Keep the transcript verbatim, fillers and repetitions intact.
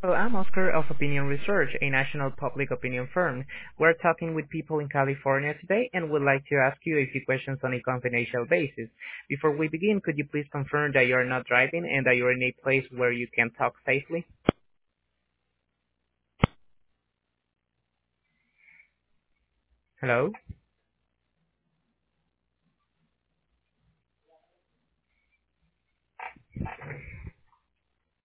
Well, I'm Oscar of Opinion Research, a national public opinion firm. We're talking with people in California today and would like to ask you a few questions on a confidential basis. Before we begin, could you please confirm that you're not driving and that you're in a place where you can talk safely? Hello?